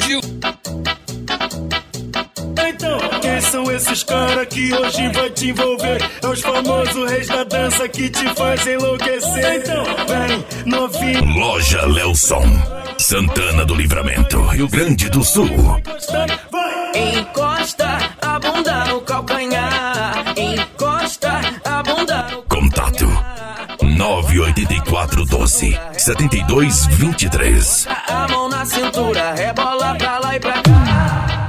Brasil. Então, quem são esses caras que hoje vai te envolver? É os famosos reis da dança que te faz enlouquecer. Então, vem, novinho. Loja Lelson, Santana do Livramento, Rio Grande do Sul. Encosta a bunda no calcanhar. Encosta a bunda no Contato 98412-7223. A mão na cintura, rebola pra lá e pra cá.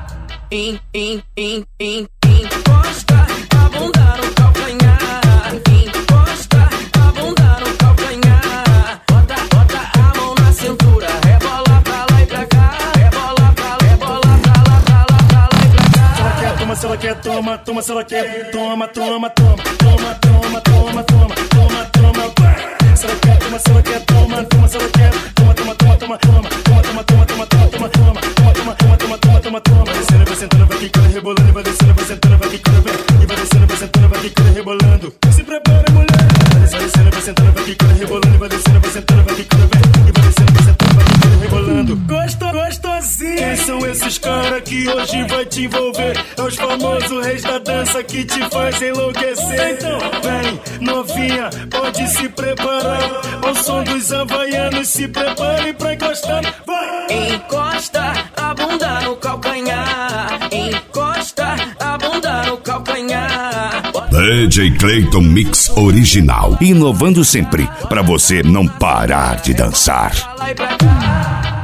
Encosta a bunda no calcanhar. Encosta a bunda no calcanhar. Bota a mão na cintura, rebola pra lá e pra cá. Rebola pra lá, rebola pra lá, pra lá, pra lá e pra cá. Se ela quer, toma, se ela quer, toma, toma, se ela quer, toma, toma, toma, toma, toma, toma, toma, toma, toma. Se ela quer, toma, se ela quer, toma, toma, se ela quer, toma, toma, toma, toma, toma, toma, toma, toma, toma, toma, toma, toma, toma, toma, toma. Vai descendo, vai sentando, vai quicando, rebolando, vai descendo, vai sentando, vai quicando, vem. E vai descendo, vai sentando, vai quicando, rebolando. Se prepara, mulher. Vai descendo, vai sentando, vai quicando, rebolando, vai descendo, vai sentando, vai quicando, vem. E vai descendo, vai sentando, vai quicando, rebolando. Gostosinho. Quem são esses caras que hoje vai te envolver? É os famosos reis da dança que te faz enlouquecer. Então, vem, novinha, pode se preparar. Ao som dos havaianos, se prepare pra encostar. Vai! Encosta a bunda no calcanhar. Encosta a bunda no calcanhar. DJ Clayton Mix Original, inovando sempre pra você não parar de dançar. Pra lá e pra cá.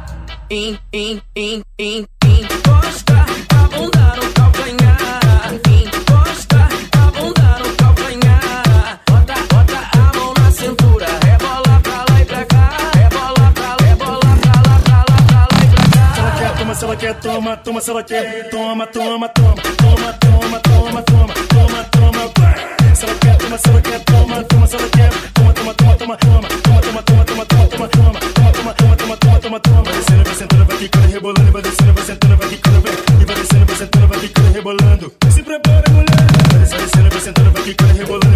Encosta a bunda no calcanhar. Encosta a bunda no calcanhar. Bota a mão na cintura, rebola pra lá e pra cá. Rebola pra lá, rebola pra lá, pra lá, pra lá e pra cá. Se ela quer, toma, se ela quer, toma, toma, se ela quer, toma, toma, toma, toma, toma, toma, toma, toma, toma. Se ela quer, toma, se ela quer, toma, toma, se ela quer, toma, toma, toma, toma, toma, toma, toma, toma, toma, toma, toma, toma, toma, toma, toma, toma, toma. Vai descendo, vai sentando, vai quicando, rebolando, vai descendo, vai sentando, vai quicando, vem. E vai descendo, vai sentando, vai quicando, rebolando. Se prepara, mulher. Vai descendo, vai sentando, vai quicando, rebolando.